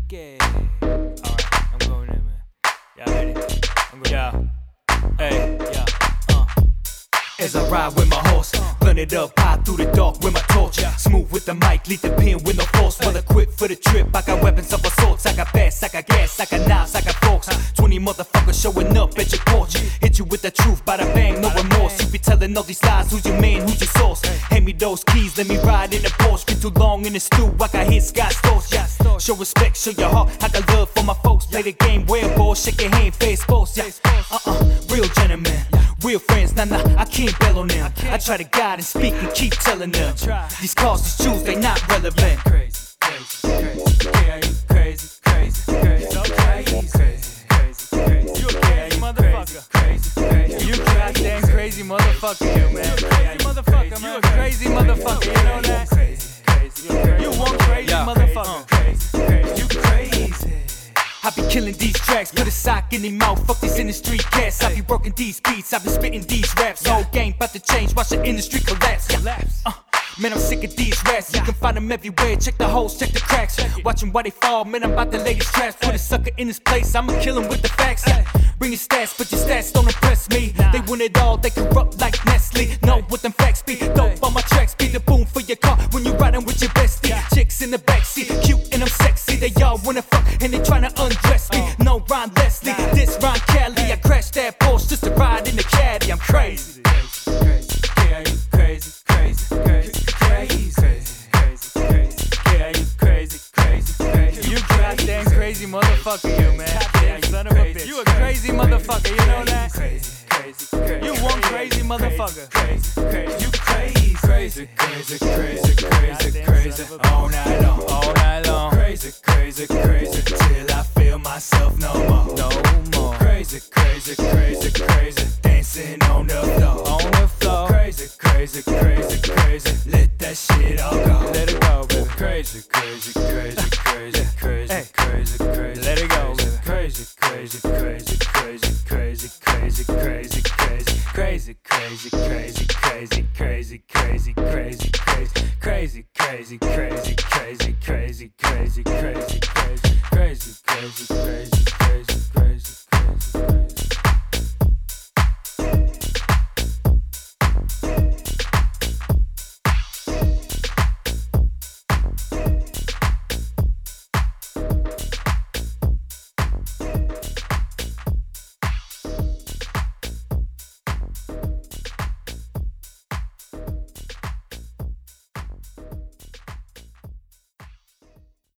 Okay. Alright, I'm going in, man. Y'all ready? I'm going in. Hey, yeah. As I ride with my horse, burn it up high through the dark with my torch. Smooth with the mic, lead the pen with no force. Well equipped for the trip, I got weapons of assaults. I got bats, I got gas, I got knives, I got forks. 20 motherfuckers showing up at your porch. Hit you with the truth, bada bang, no remorse. You be telling all these lies, who's your man, who's your source? Hand me those keys, let me ride in the Porsche. Been too long in the stew, I got hit Scott Storch. Show respect, show your heart, I got love for my folks. Play the game well, boy, shake your hand, face post. Real gentlemen. Real friends, nah, I can't bail on them. I try to guide and speak and keep telling them these calls, these shoes, they not relevant. Crazy, yeah, you crazy, so crazy. You a crazy motherfucker. You goddamn crazy motherfucker, you man. Crazy motherfucker, man. You a crazy motherfucker, you know that? You one crazy motherfucker. You crazy. I be killing these tracks, put a sock in their mouth, fuck these industry cats. I be working these beats, I be spitting these raps. Whole game about to change, watch the industry collapse. Man, I'm sick of these rats. You can find them everywhere. Check the holes, check the cracks. Watching why they fall, man, I'm about to lay these traps. Put a sucker in his place, I'ma kill him with the facts. Bring your stats, but your stats don't impress me. They want it all, they corrupt like Nestle. Know what them facts be, dope on my tracks be the boom for your car when you riding with your bestie. Chicks in the backseat, cute and I'm sexy. They all wanna fuck and they tryna undress me. No Ron Leslie, this Ron Kelly. I crashed that Porsche just to ride in the caddy. I'm crazy. Yeah, you crazy. You goddamn crazy motherfucker, you man. Goddamn son of a bitch. You a crazy motherfucker, you know that? You one crazy motherfucker. You crazy. All night long. Crazy, till I feel myself no more. Crazy, dancing on the floor. Crazy, let that shit all go. Let it go, baby. Crazy. Let it go, baby. Crazy. Crazy.